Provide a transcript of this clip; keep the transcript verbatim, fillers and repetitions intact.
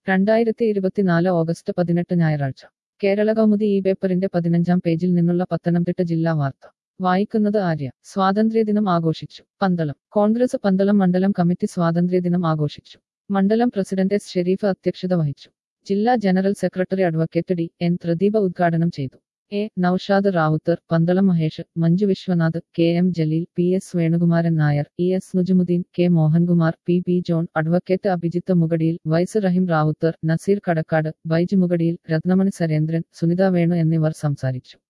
രണ്ടായിരത്തി ഇരുപത്തിനാല് ഓഗസ്റ്റ് പതിനെട്ട് ഞായറാഴ്ച കേരള കൗമുദി ഈ പേപ്പറിന്റെ പതിനഞ്ചാം പേജിൽ നിന്നുള്ള പത്തനംതിട്ട ജില്ലാ വാർത്ത വായിക്കുന്നത് ആര്യ. സ്വാതന്ത്ര്യദിനം ആഘോഷിച്ചു പന്തളം. കോൺഗ്രസ് പന്തളം മണ്ഡലം കമ്മിറ്റി സ്വാതന്ത്ര്യദിനം ആഘോഷിച്ചു. മണ്ഡലം പ്രസിഡന്റ് എസ് ഷെരീഫ് അധ്യക്ഷത വഹിച്ചു. ജില്ലാ general secretary advocate D N Pradeepa ഉദ്ഘാടനം ചെയ്തു. A Naushad Ravuthar, Pandalam Mahesh, Manju Viswanath, K M Jaleel, P S Venukumaran Nair, E S Nujumudeen, K Mohankumar, P P John, advocate Abhijith Mugadiyil, vice Raheem Ravuthar, Nazeer Kadakkad, Baiju Mugadiyil, Ratnamani Surendran, Sunitha Venu എന്നിവർ സംസാരിച്ചു.